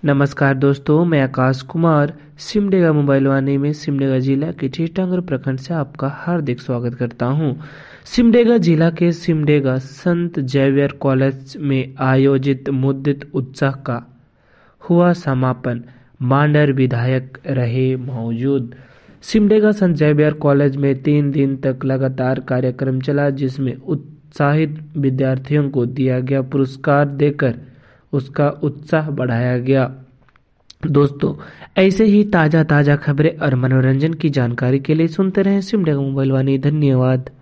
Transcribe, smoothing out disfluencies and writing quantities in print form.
नमस्कार दोस्तों, मैं आकाश कुमार सिमडेगा मोबाइल वाणी में सिमडेगा जिला के टीटांगर प्रखंड से आपका हार्दिक स्वागत करता हूं। सिमडेगा जिला के सिमडेगा संत जेवियर कॉलेज में आयोजित मुद्दित उत्सव का हुआ समापन। मांडर विधायक रहे मौजूद। सिमडेगा संत जेवियर कॉलेज में 3 दिन तक लगातार कार्यक्रम चला, जिसमें उत्साहित विद्यार्थियों को दिया गया पुरस्कार देकर उसका उत्साह बढ़ाया गया। दोस्तों, ऐसे ही ताजा खबरें और मनोरंजन की जानकारी के लिए सुनते रहें सिमडेगा मोबाइल वाणी। धन्यवाद।